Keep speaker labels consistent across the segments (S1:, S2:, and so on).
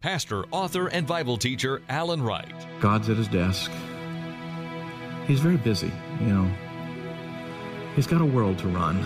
S1: pastor, author, and Bible teacher Alan Wright.
S2: God's at his desk. He's very busy, He's got a world to run.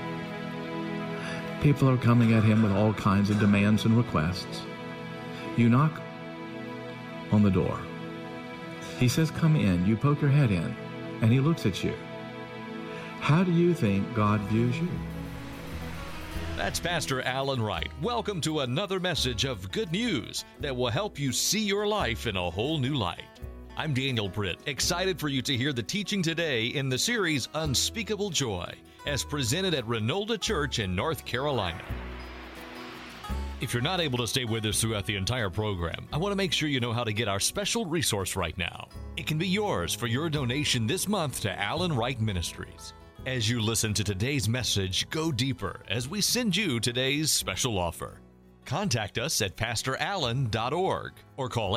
S2: People are coming at him with all kinds of demands and requests. You knock on the door. He says, come in. You poke your head in, and he looks at you. How do you think God views you?
S1: That's Pastor Alan Wright. Welcome to another message of good news that will help you see your life in a whole new light. I'm Daniel Britt, excited for you to hear the teaching today in the series Unspeakable Joy, as presented at Renolda Church in North Carolina. If you're not able to stay with us throughout the entire program, I want to make sure you know how to get our special resource right now. It can be yours for your donation this month to Alan Wright Ministries. As you listen to today's message, go deeper as we send you today's special offer. Contact us at pastorallen.org or call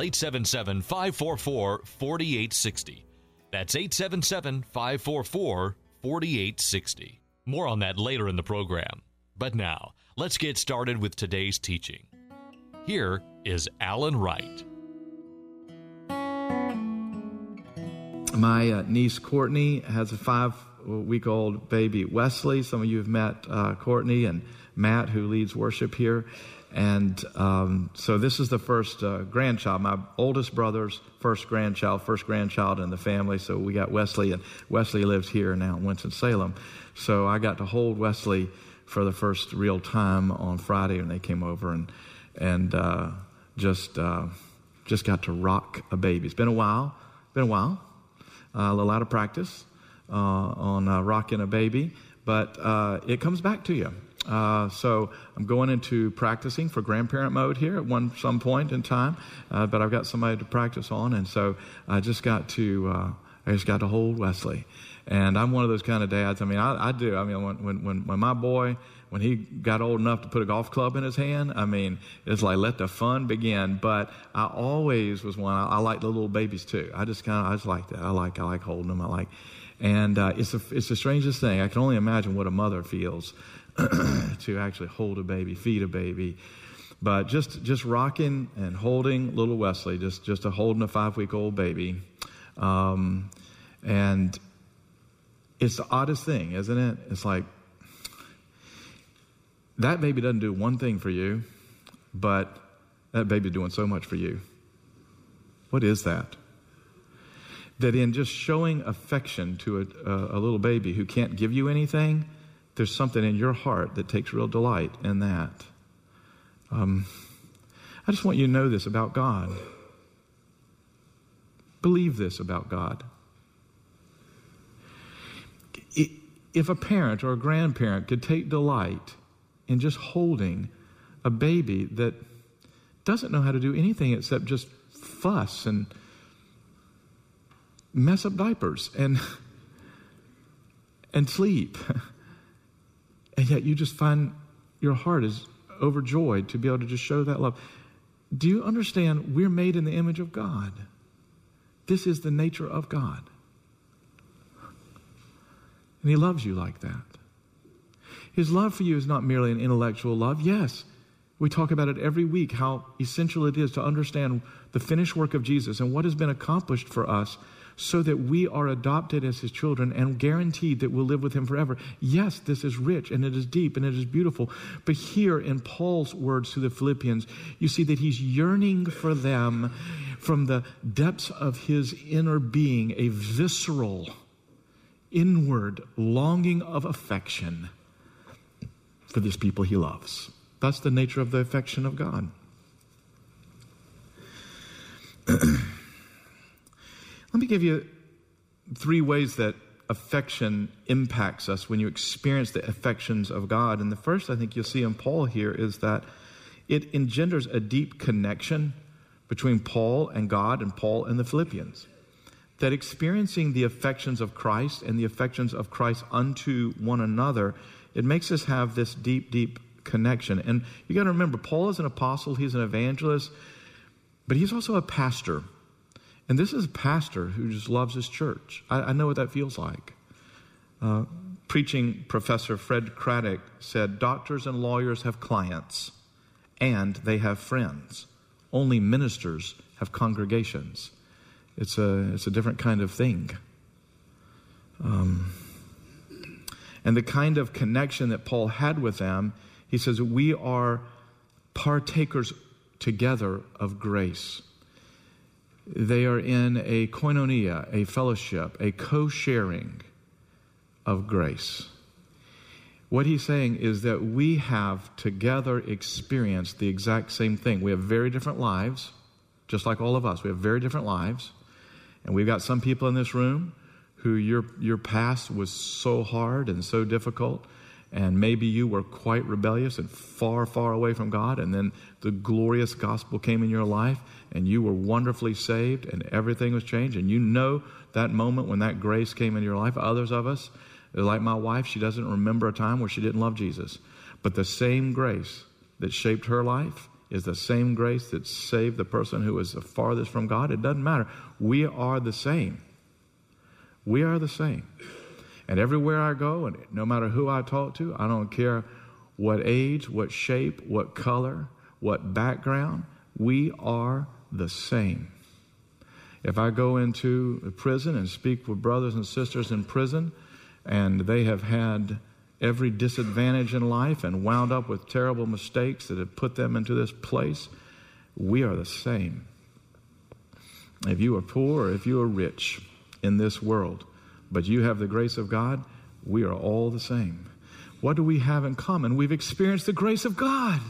S1: 877-544-4860. That's 877-544-4860. More on that later in the program. But now, let's get started with today's teaching. Here is Alan Wright.
S2: My niece Courtney has a 5-week-old baby, Wesley. Some of you have met Courtney and Matt, who leads worship here. And so this is the first grandchild, my oldest brother's first grandchild in the family. So we got Wesley, and Wesley lives here now in Winston-Salem. So I got to hold Wesley for the first real time on Friday when they came over, and just got to rock a baby. It's been a while, a lot of practice on rocking a baby, but it comes back to you. So I'm going into practicing for grandparent mode here at some point in time, but I've got somebody to practice on, and so I just got to hold Wesley. And I'm one of those kind of dads. I mean, I do. I mean, when my boy, when he got old enough to put a golf club in his hand, I mean, it's like, let the fun begin. But I always was one. I like the little babies too. I just like that. I like holding them. And it's the strangest thing. I can only imagine what a mother feels to actually hold a baby, feed a baby. But just rocking and holding little Wesley, just holding a 5-week-old baby, and it's the oddest thing, isn't it? It's like that baby doesn't do one thing for you, but that baby's doing so much for you. What is that? That in just showing affection to a little baby who can't give you anything, there's something in your heart that takes real delight in that. I just want you to know this about God. Believe this about God. If a parent or a grandparent could take delight in just holding a baby that doesn't know how to do anything except just fuss and mess up diapers and sleep, and yet you just find your heart is overjoyed to be able to just show that love. Do you understand? We're made in the image of God. This is the nature of God. And He loves you like that. His love for you is not merely an intellectual love. Yes, we talk about it every week, how essential it is to understand the finished work of Jesus and what has been accomplished for us so that we are adopted as His children and guaranteed that we'll live with Him forever. Yes, this is rich and it is deep and it is beautiful. But here in Paul's words to the Philippians, you see that he's yearning for them from the depths of his inner being, a visceral, inward longing of affection for this people he loves. That's the nature of the affection of God. Let me give you 3 ways that affection impacts us when you experience the affections of God. And the first I think you'll see in Paul here is that it engenders a deep connection between Paul and God and Paul and the Philippians. That experiencing the affections of Christ and the affections of Christ unto one another, it makes us have this deep, deep connection. And you got to remember, Paul is an apostle, he's an evangelist, but he's also a pastor. And this is a pastor who just loves his church. I know what that feels like. Preaching professor Fred Craddock said, doctors and lawyers have clients, and they have friends. only ministers have congregations. It's a different kind of thing. And the kind of connection that Paul had with them, he says, we are partakers together of grace. They are in a koinonia, a fellowship, a co-sharing of grace. What he's saying is that we have together experienced the exact same thing. We have very different lives, just like all of us. We have very different lives. And we've got some people in this room who your past was so hard and so difficult, and maybe you were quite rebellious and far, far away from God, and then the glorious gospel came in your life, and you were wonderfully saved, and everything was changed, and you know that moment when that grace came into your life. Others of us, like my wife, she doesn't remember a time where she didn't love Jesus. But the same grace that shaped her life is the same grace that saved the person who was the farthest from God. It doesn't matter. We are the same. We are the same. And everywhere I go, and no matter who I talk to, I don't care what age, what shape, what color, what background, we are the same. If I go into a prison and speak with brothers and sisters in prison, and they have had every disadvantage in life and wound up with terrible mistakes that have put them into this place, we are the same. If you are poor or if you are rich in this world, but you have the grace of God, we are all the same. What do we have in common? We've experienced the grace of God.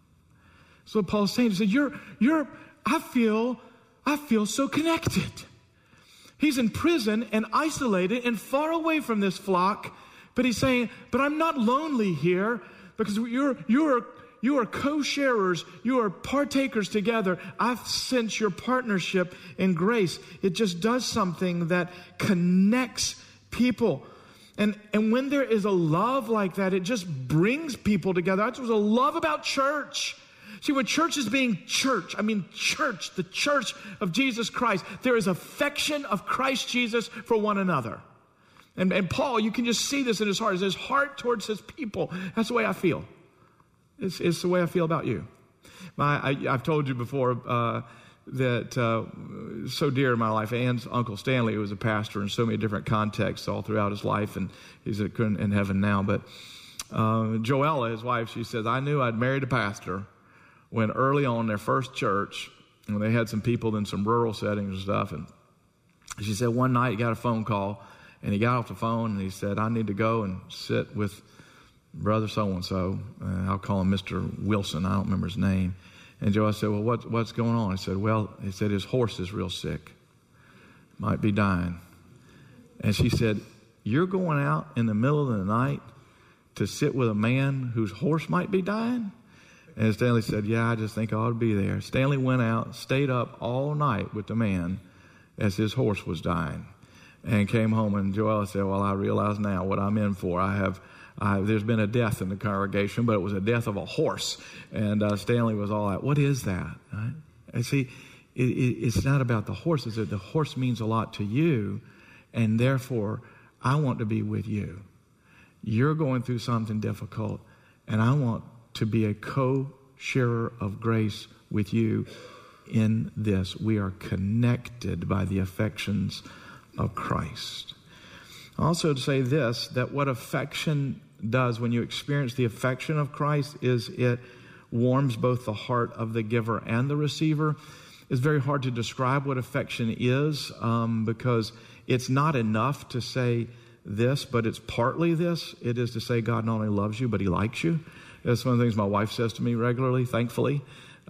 S2: So Paul's saying, he said, I feel so connected. He's in prison and isolated and far away from this flock, but he's saying, but I'm not lonely here because you are co-sharers, you are partakers together. I've sensed your partnership in grace. It just does something that connects people. And when there is a love like that, it just brings people together. That's what I love about church. See, when church is being church, the church of Jesus Christ, there is affection of Christ Jesus for one another. And Paul, you can just see this in his heart. It's his heart towards his people. That's the way I feel. It's the way I feel about you. I've told you before that so dear in my life, Ann's Uncle Stanley was a pastor in so many different contexts all throughout his life, and he's in heaven now. But Joella, his wife, she says, I knew I'd married a pastor when early on their first church, when they had some people in some rural settings and stuff, and she said one night he got a phone call, and he got off the phone, and he said, I need to go and sit with Brother so-and-so. I'll call him Mr. Wilson. I don't remember his name. And Joe, I said, well, what's going on? He said, his horse is real sick. Might be dying. And she said, you're going out in the middle of the night to sit with a man whose horse might be dying? And Stanley said, yeah, I just think I ought to be there. Stanley went out, stayed up all night with the man as his horse was dying, and came home. And Joella said, well, I realize now what I'm in for. There's been a death in the congregation, but it was a death of a horse. And Stanley was all like, what is that? Right? And see, it's not about the horse. It's that the horse means a lot to you, and therefore, I want to be with you. You're going through something difficult, and I want to be a co-sharer of grace with you in this. We are connected by the affections of Christ. Also to say this, that what affection does when you experience the affection of Christ is it warms both the heart of the giver and the receiver. It's very hard to describe what affection is because it's not enough to say this, but it's partly this. It is to say God not only loves you, but he likes you. That's one of the things my wife says to me regularly, thankfully.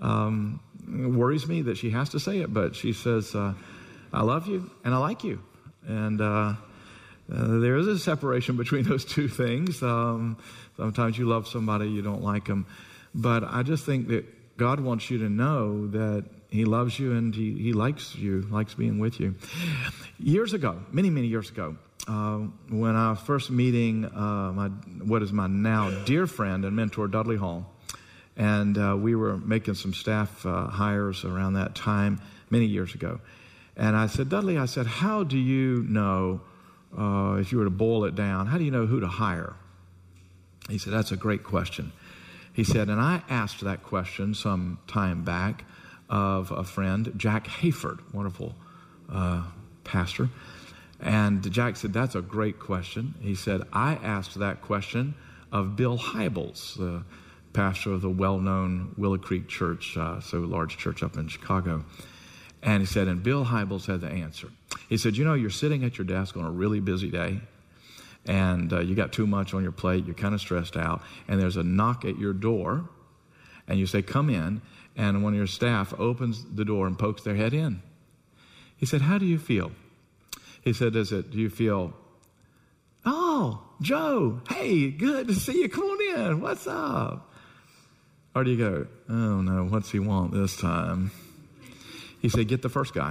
S2: It worries me that she has to say it, but she says, I love you and I like you. And there is a separation between those two things. Sometimes you love somebody, you don't like them. But I just think that God wants you to know that he loves you and he likes you, likes being with you. Years ago, many, many years ago, when I was first meeting what is my now dear friend and mentor, Dudley Hall, and we were making some staff hires around that time, many years ago. And I said, Dudley, how do you know, if you were to boil it down, how do you know who to hire? He said, that's a great question. He said, and I asked that question some time back of a friend, Jack Hayford, wonderful pastor. And Jack said, that's a great question. He said, I asked that question of Bill Hybels, the pastor of the well-known Willow Creek Church, so large church up in Chicago. And he said, and Bill Hybels had the answer. He said, you're sitting at your desk on a really busy day, and you got too much on your plate, you're kind of stressed out, and there's a knock at your door, and you say, come in, and one of your staff opens the door and pokes their head in. He said, how do you feel? He said, do you feel, oh, Joe, hey, good to see you, come on in, what's up? Or do you go, oh no, what's he want this time? He said, get the first guy.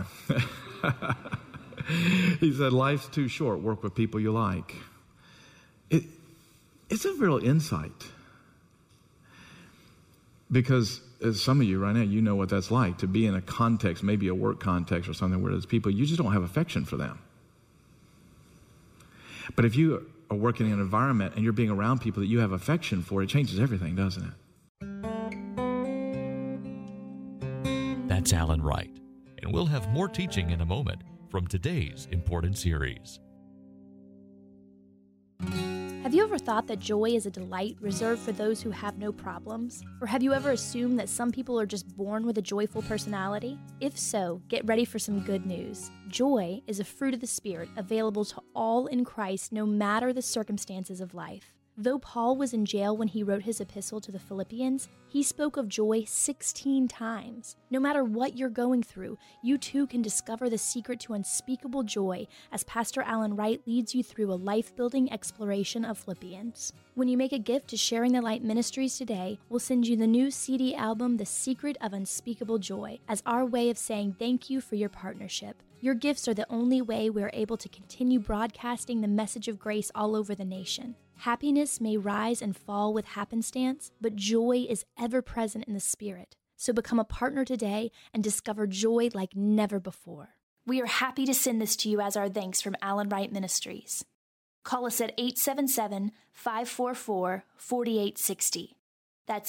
S2: He said, life's too short, work with people you like. It's a real insight. Because as some of you right now, you know what that's like, to be in a context, maybe a work context or something, where there's people, you just don't have affection for them. But if you are working in an environment and you're being around people that you have affection for, it changes everything, doesn't it?
S1: That's Alan Wright. And we'll have more teaching in a moment from today's important series.
S3: Have you ever thought that joy is a delight reserved for those who have no problems? Or have you ever assumed that some people are just born with a joyful personality? If so, get ready for some good news. Joy is a fruit of the Spirit available to all in Christ, no matter the circumstances of life. Though Paul was in jail when he wrote his epistle to the Philippians, he spoke of joy 16 times. No matter what you're going through, you too can discover the secret to unspeakable joy as Pastor Alan Wright leads you through a life-building exploration of Philippians. When you make a gift to Sharing the Light Ministries today, we'll send you the new CD album, The Secret of Unspeakable Joy, as our way of saying thank you for your partnership. Your gifts are the only way we're able to continue broadcasting the message of grace all over the nation. Happiness may rise and fall with happenstance, but joy is ever present in the Spirit. So become a partner today and discover joy like never before. We are happy to send this to you as our thanks from Alan Wright Ministries. Call us at 877-544-4860. That's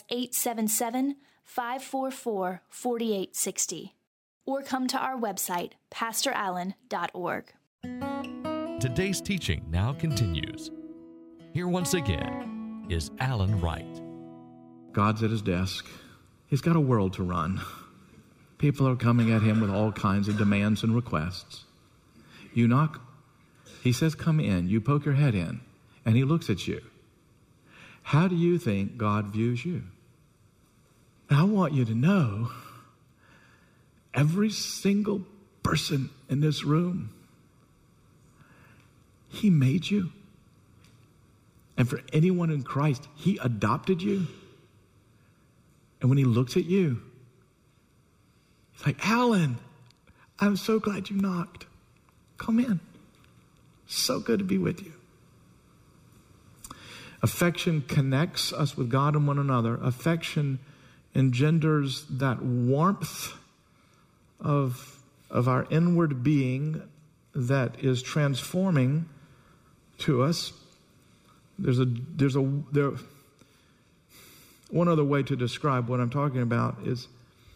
S3: 877-544-4860. Or come to our website, pastorallen.org.
S1: Today's teaching now continues. Here once again is Alan Wright.
S2: God's at his desk. He's got a world to run. People are coming at him with all kinds of demands and requests. You knock, he says, come in. You poke your head in, and he looks at you. How do you think God views you? I want you to know, every single person in this room, he made you. And for anyone in Christ, he adopted you. And when he looks at you, he's like, Alan, I'm so glad you knocked. Come in. So good to be with you. Affection connects us with God and one another. Affection engenders that warmth of our inward being that is transforming to us. There's one other way to describe what I'm talking about is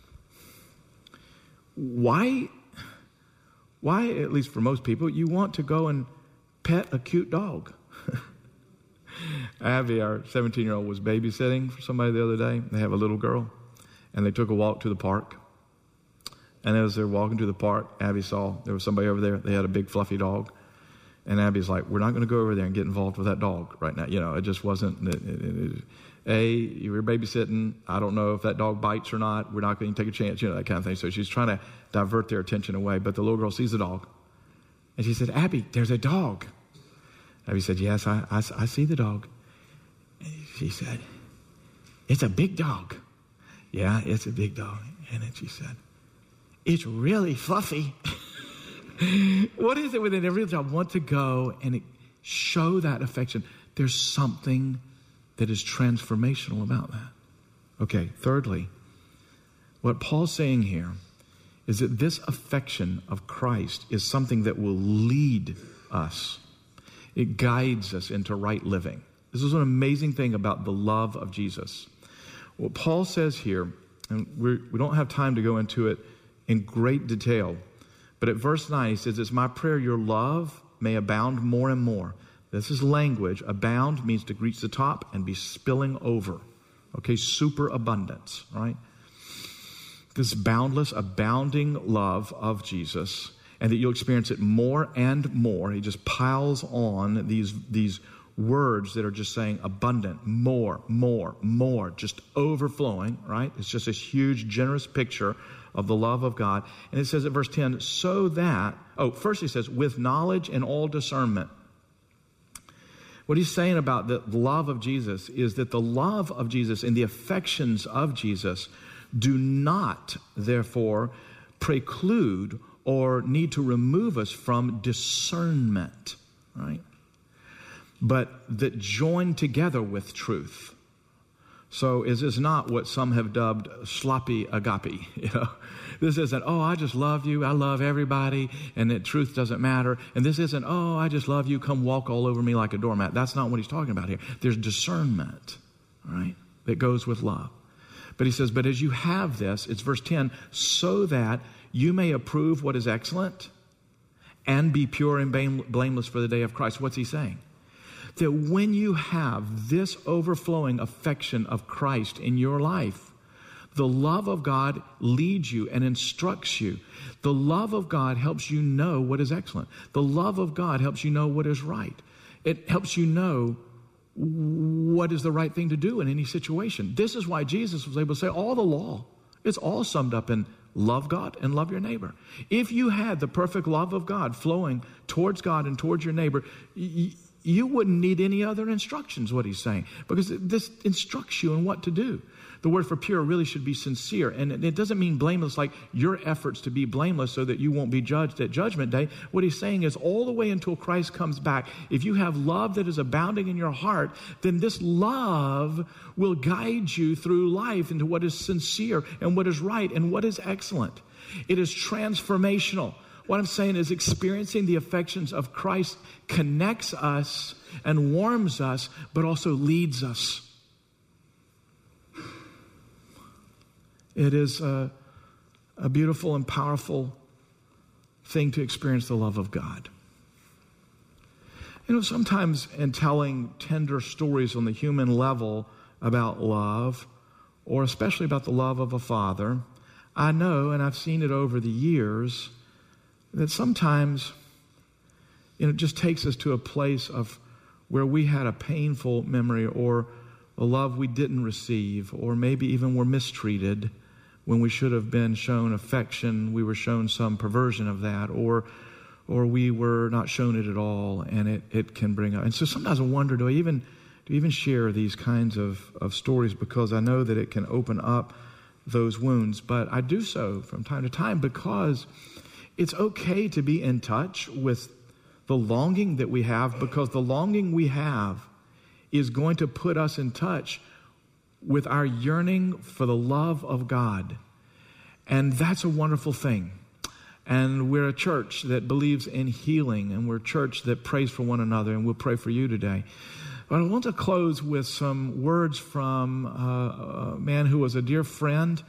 S2: why, at least for most people, you want to go and pet a cute dog. Abby, our 17-year-old, was babysitting for somebody the other day. They have a little girl, and they took a walk to the park. And as they're walking to the park, Abby saw there was somebody over there. They had a big fluffy dog. And Abby's like, we're not going to go over there and get involved with that dog right now. It just wasn't. You were babysitting. I don't know if that dog bites or not. We're not going to take a chance, that kind of thing. So she's trying to divert their attention away. But the little girl sees the dog. And she said, Abby, there's a dog. Abby said, yes, I see the dog. And she said, it's a big dog. Yeah, it's a big dog. And then she said, it's really fluffy. What is it within every job? I want to go and show that affection. There's something that is transformational about that. Okay, thirdly, what Paul's saying here is that this affection of Christ is something that will lead us. It guides us into right living. This is an amazing thing about the love of Jesus. What Paul says here, And we don't have time to go into it in great detail. But at verse 9, he says, it's my prayer your love may abound more and more. This is language. Abound means to reach the top and be spilling over. Okay, superabundance, right? This boundless, abounding love of Jesus, and that you'll experience it more and more. He just piles on these words that are just saying abundant, more, just overflowing, right? It's just this huge, generous picture of the love of God. And it says at verse 10, so that, first he says, with knowledge and all discernment. What he's saying about the love of Jesus is that the love of Jesus and the affections of Jesus do not, therefore, preclude or need to remove us from discernment, right? But that join together with truth. So it is not what some have dubbed sloppy agape, This isn't, I just love you, I love everybody, and that truth doesn't matter. And this isn't, I just love you, come walk all over me like a doormat. That's not what he's talking about here. There's discernment, right, that goes with love. But he says, but as you have this, it's verse 10, so that you may approve what is excellent and be pure and blameless for the day of Christ. What's he saying? That when you have this overflowing affection of Christ in your life, the love of God leads you and instructs you. The love of God helps you know what is excellent. The love of God helps you know what is right. It helps you know what is the right thing to do in any situation. This is why Jesus was able to say all the law, it's all summed up in love God and love your neighbor. If you had the perfect love of God flowing towards God and towards your neighbor, you wouldn't need any other instructions, what he's saying, because this instructs you in what to do. The word for pure really should be sincere, and it doesn't mean blameless like your efforts to be blameless so that you won't be judged at Judgment Day. What he's saying is all the way until Christ comes back, if you have love that is abounding in your heart, then this love will guide you through life into what is sincere and what is right and what is excellent. It is transformational. What I'm saying is experiencing the affections of Christ connects us and warms us, but also leads us. It is a beautiful and powerful thing to experience the love of God. Sometimes in telling tender stories on the human level about love, or especially about the love of a father, I know, and I've seen it over the years, that sometimes it just takes us to a place of where we had a painful memory or a love we didn't receive, or maybe even were mistreated when we should have been shown affection. We were shown some perversion of that, or we were not shown it at all, and it can bring up. And so sometimes I wonder, do I even share these kinds of stories, because I know that it can open up those wounds. But I do so from time to time because it's okay to be in touch with the longing that we have, because the longing we have is going to put us in touch with our yearning for the love of God. And that's a wonderful thing. And we're a church that believes in healing, and we're a church that prays for one another, and we'll pray for you today. But I want to close with some words from a man who was a dear friend.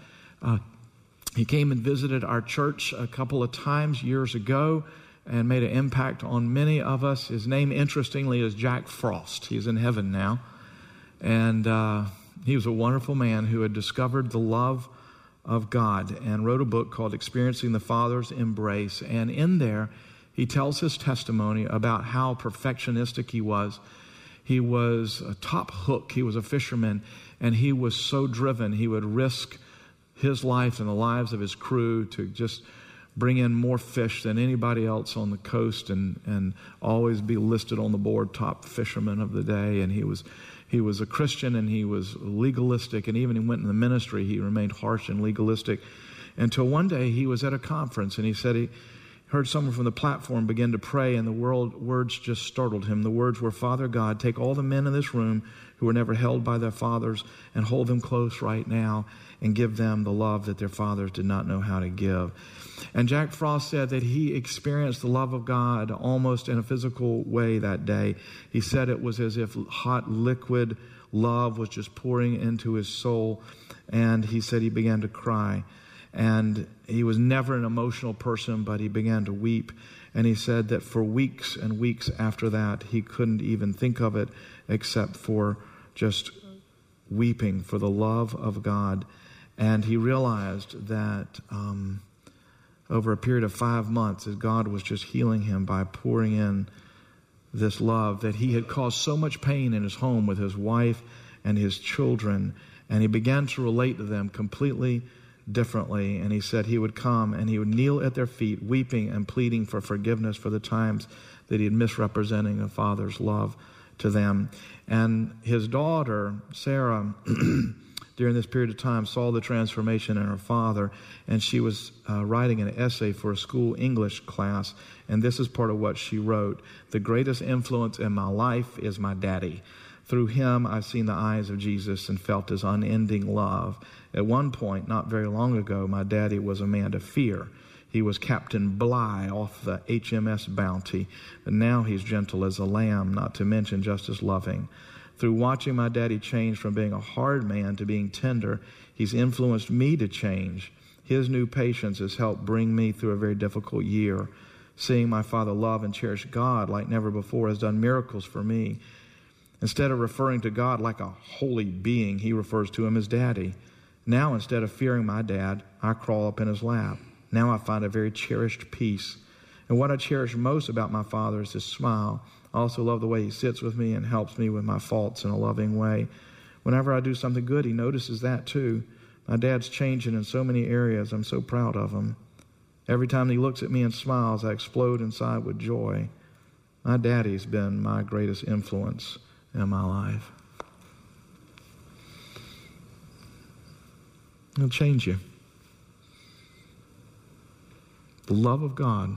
S2: He came and visited our church a couple of times years ago and made an impact on many of us. His name, interestingly, is Jack Frost. He's in heaven now. And he was a wonderful man who had discovered the love of God and wrote a book called Experiencing the Father's Embrace. And in there, he tells his testimony about how perfectionistic he was. He was a top hook. He was a fisherman, and he was so driven. He would risk his life and the lives of his crew to just bring in more fish than anybody else on the coast, and always be listed on the board top fisherman of the day. And he was a Christian, and he was legalistic, and even he went in the ministry, he remained harsh and legalistic, until one day he was at a conference, and he said he heard someone from the platform begin to pray, and the words just startled him. The words were, "Father God, take all the men in this room who were never held by their fathers and hold them close right now and give them the love that their fathers did not know how to give." And Jack Frost said that he experienced the love of God almost in a physical way that day. He said it was as if hot liquid love was just pouring into his soul. And he said he began to cry. And he was never an emotional person, but he began to weep. And he said that for weeks and weeks after that, he couldn't even think of it except for just weeping for the love of God. And he realized that over a period of 5 months, that God was just healing him by pouring in this love, that he had caused so much pain in his home with his wife and his children. And he began to relate to them completely differently. And he said he would come and he would kneel at their feet, weeping and pleading for forgiveness for the times that he had misrepresenting a father's love to them. And his daughter, Sarah, during this period of time, saw the transformation in her father, and she was writing an essay for a school English class, and this is part of what she wrote. "The greatest influence in my life is my daddy. Through him, I've seen the eyes of Jesus and felt his unending love. At one point, not very long ago, my daddy was a man to fear. He was Captain Bligh off the HMS Bounty, but now he's gentle as a lamb, not to mention just as loving. Through watching my daddy change from being a hard man to being tender, he's influenced me to change. His new patience has helped bring me through a very difficult year. Seeing my father love and cherish God like never before has done miracles for me. Instead of referring to God like a holy being, he refers to him as Daddy. Now, instead of fearing my dad, I crawl up in his lap. Now I find a very cherished peace. And what I cherish most about my father is his smile. I also love the way he sits with me and helps me with my faults in a loving way. Whenever I do something good, he notices that too. My dad's changing in so many areas. I'm so proud of him. Every time he looks at me and smiles, I explode inside with joy. My daddy's been my greatest influence in my life." It'll change you. The love of God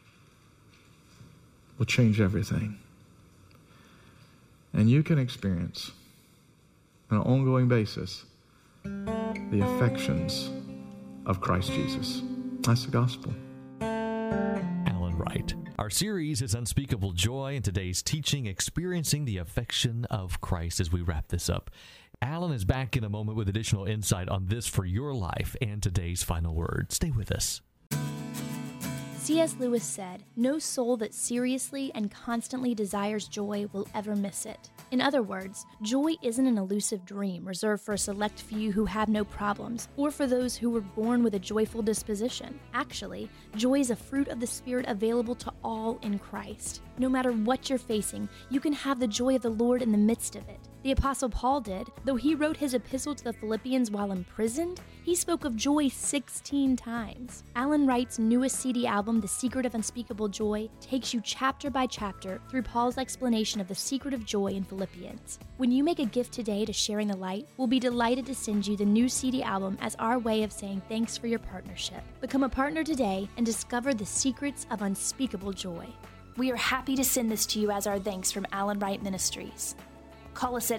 S2: will change everything. And you can experience, on an ongoing basis, the affections of Christ Jesus. That's the gospel.
S1: Alan Wright. Our series is Unspeakable Joy, and today's teaching, Experiencing the Affection of Christ, as we wrap this up. Alan is back in a moment with additional insight on this for your life and today's final word. Stay with us.
S3: C.S. Lewis said, "No soul that seriously and constantly desires joy will ever miss it." In other words, joy isn't an elusive dream reserved for a select few who have no problems, or for those who were born with a joyful disposition. Actually, joy is a fruit of the Spirit available to all in Christ. No matter what you're facing, you can have the joy of the Lord in the midst of it. The Apostle Paul did. Though he wrote his epistle to the Philippians while imprisoned, he spoke of joy 16 times. Alan Wright's newest CD album, The Secret of Unspeakable Joy, takes you chapter by chapter through Paul's explanation of the secret of joy in Philippians. When you make a gift today to Sharing the Light, we'll be delighted to send you the new CD album as our way of saying thanks for your partnership. Become a partner today and discover the secrets of unspeakable joy. We are happy to send this to you as our thanks from Alan Wright Ministries. Call us at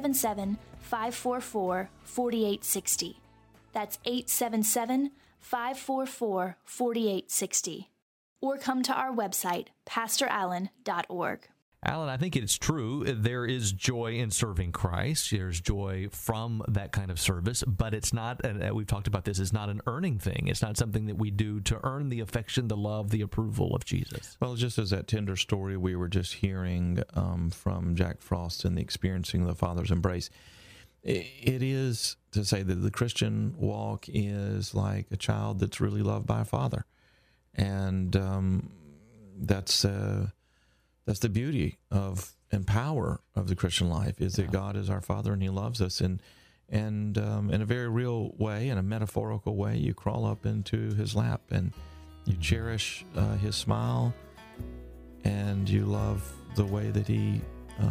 S3: 877-544-4860. That's 877-544-4860. Or come to our website, pastorallen.org.
S1: Alan, I think it's true. There is joy in serving Christ. There's joy from that kind of service, but it's not, and we've talked about this, it's not an earning thing. It's not something that we do to earn the affection, the love, the approval of Jesus.
S4: Well, just as that tender story we were just hearing from Jack Frost and the experiencing the Father's embrace, it is to say that the Christian walk is like a child that's really loved by a father. And that's the beauty of and power of the Christian life, is that God is our Father and He loves us. And in a very real way, in a metaphorical way, you crawl up into His lap and you cherish His smile, and you love the way that He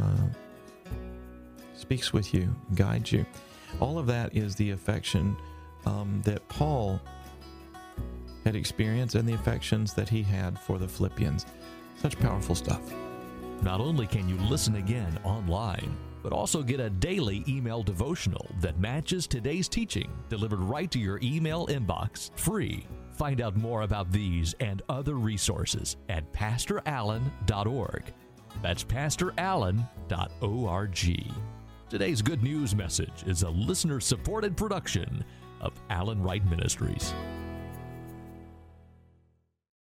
S4: speaks with you, guides you. All of that is the affection that Paul had experienced, and the affections that he had for the Philippians. Such powerful stuff.
S1: Not only can you listen again online, but also get a daily email devotional that matches today's teaching, delivered right to your email inbox, free. Find out more about these and other resources at pastorallen.org. That's pastorallen.org. Today's Good News message is a listener-supported production of Alan Wright Ministries.